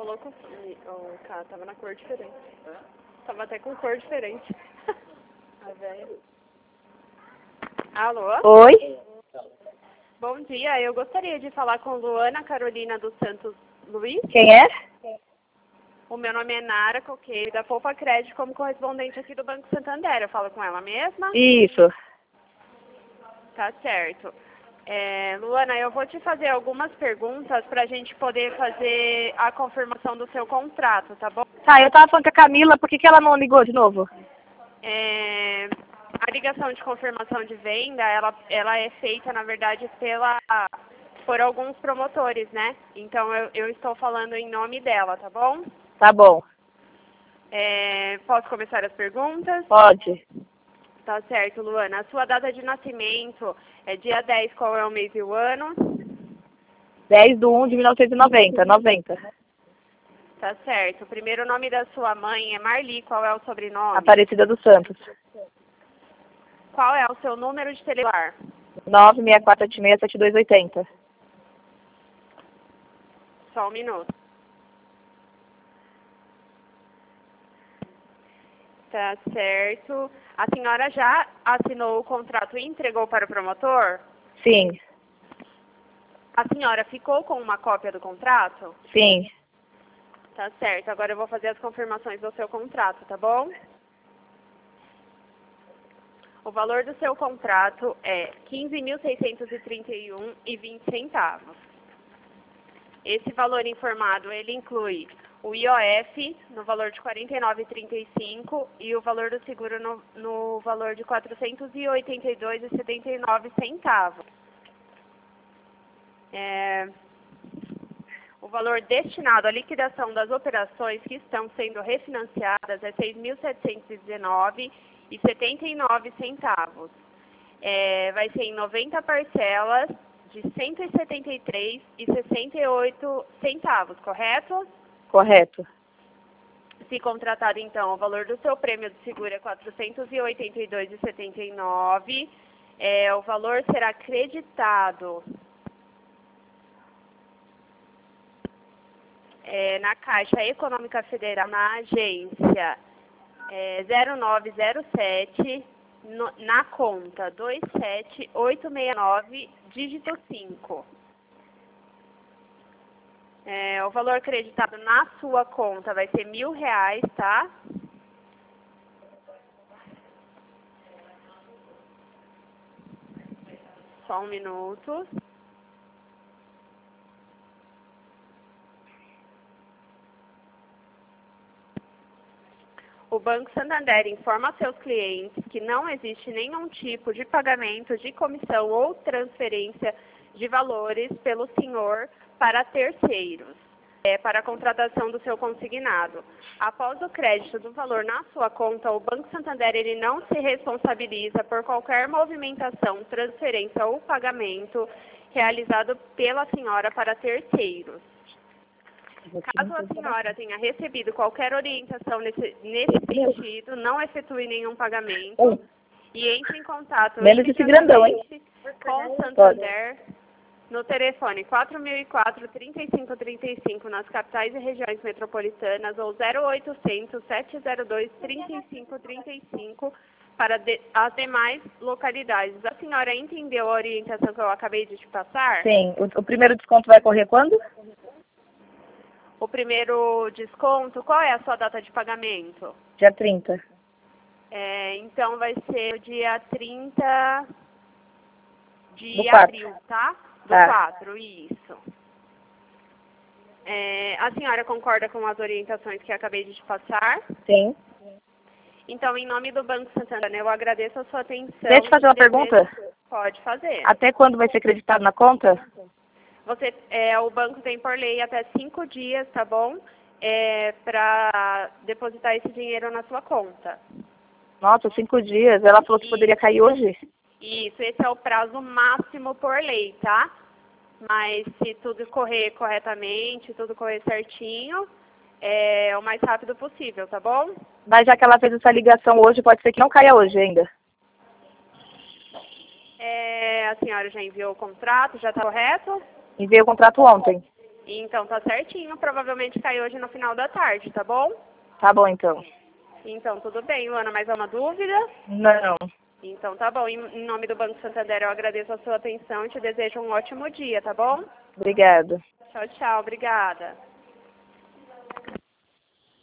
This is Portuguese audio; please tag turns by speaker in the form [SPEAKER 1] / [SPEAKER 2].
[SPEAKER 1] falou com o cara, tava na cor diferente. Tava até com cor diferente. A velha. Alô?
[SPEAKER 2] Oi?
[SPEAKER 1] Bom dia, eu gostaria de falar com Luana Carolina dos Santos Luiz.
[SPEAKER 2] Quem é?
[SPEAKER 1] O meu nome é Nara Coqueiro, da Poupa Crédito, como correspondente aqui do Banco Santander. Eu falo com ela mesma?
[SPEAKER 2] Isso.
[SPEAKER 1] Tá certo. Luana, eu vou te fazer algumas perguntas para a gente poder fazer a confirmação do seu contrato, tá bom?
[SPEAKER 2] Tá, eu tava falando com a Camila, por que ela não ligou de novo?
[SPEAKER 1] A ligação de confirmação de venda, ela é feita, na verdade, por alguns promotores, né? Então, eu estou falando em nome dela, tá bom?
[SPEAKER 2] Tá bom.
[SPEAKER 1] Posso começar as perguntas?
[SPEAKER 2] Pode.
[SPEAKER 1] Tá certo, Luana. A sua data de nascimento é dia 10, qual é o mês e o ano?
[SPEAKER 2] 10/1/1990, 90.
[SPEAKER 1] Tá certo. O primeiro nome da sua mãe é Marli, qual é o sobrenome?
[SPEAKER 2] Aparecida dos Santos.
[SPEAKER 1] Qual é o seu número de celular?
[SPEAKER 2] 964867280.
[SPEAKER 1] Só um minuto. Tá certo. A senhora já assinou o contrato e entregou para o promotor?
[SPEAKER 2] Sim.
[SPEAKER 1] A senhora ficou com uma cópia do contrato?
[SPEAKER 2] Sim.
[SPEAKER 1] Tá certo. Agora eu vou fazer as confirmações do seu contrato, tá bom? O valor do seu contrato é R$ 15.631,20. Esse valor informado, ele inclui o IOF no valor de R$ 49,35 e o valor do seguro no valor de R$ 482,79. O valor destinado à liquidação das operações que estão sendo refinanciadas é R$ 6.719,79. Vai ser em 90 parcelas de R$ 173,68, correto?
[SPEAKER 2] Correto.
[SPEAKER 1] Se contratado, então, o valor do seu prêmio de seguro é R$ 482,79. O valor será creditado na Caixa Econômica Federal, na agência 0907, na conta 27869, dígito 5. O valor creditado na sua conta vai ser R$ 1.000, tá? Só um minuto. O Banco Santander informa a seus clientes que não existe nenhum tipo de pagamento de comissão ou transferência de valores pelo senhor para terceiros, para a contratação do seu consignado. Após o crédito do valor na sua conta, o Banco Santander ele não se responsabiliza por qualquer movimentação, transferência ou pagamento realizado pela senhora para terceiros. Caso a senhora tenha recebido qualquer orientação nesse sentido, não efetue nenhum pagamento e entre em contato imediatamente com o Santander no telefone 4004-3535 nas capitais e regiões metropolitanas ou 0800-702-3535 para as demais localidades. A senhora entendeu a orientação que eu acabei de te passar?
[SPEAKER 2] Sim. O primeiro desconto vai ocorrer quando?
[SPEAKER 1] O primeiro desconto, qual é a sua data de pagamento?
[SPEAKER 2] Dia 30.
[SPEAKER 1] Então vai ser o dia 30 de
[SPEAKER 2] Do 4.
[SPEAKER 1] abril, tá? Do
[SPEAKER 2] Tá.
[SPEAKER 1] 4, isso. A senhora concorda com as orientações que eu acabei de te passar?
[SPEAKER 2] Sim.
[SPEAKER 1] Então, em nome do Banco Santander, eu agradeço a sua atenção.
[SPEAKER 2] Deixa eu te fazer uma pergunta.
[SPEAKER 1] Pode fazer.
[SPEAKER 2] Até quando vai ser creditado na conta?
[SPEAKER 1] O banco tem por lei até 5 dias, tá bom? Para depositar esse dinheiro na sua conta.
[SPEAKER 2] Nossa, 5 dias. Ela falou que poderia cair hoje?
[SPEAKER 1] Isso, esse é o prazo máximo por lei, tá? Mas se tudo correr corretamente, tudo correr certinho, o mais rápido possível, tá bom?
[SPEAKER 2] Mas já que ela fez essa ligação hoje, pode ser que não caia hoje ainda.
[SPEAKER 1] A senhora já enviou o contrato, já está correto?
[SPEAKER 2] Enviei o contrato ontem.
[SPEAKER 1] Então tá certinho, provavelmente cai hoje no final da tarde, tá bom?
[SPEAKER 2] Tá bom, então.
[SPEAKER 1] Então tudo bem, Luana, mais alguma dúvida?
[SPEAKER 2] Não.
[SPEAKER 1] Então tá bom, em nome do Banco Santander eu agradeço a sua atenção e te desejo um ótimo dia, tá bom?
[SPEAKER 2] Obrigada.
[SPEAKER 1] Tchau, tchau, obrigada.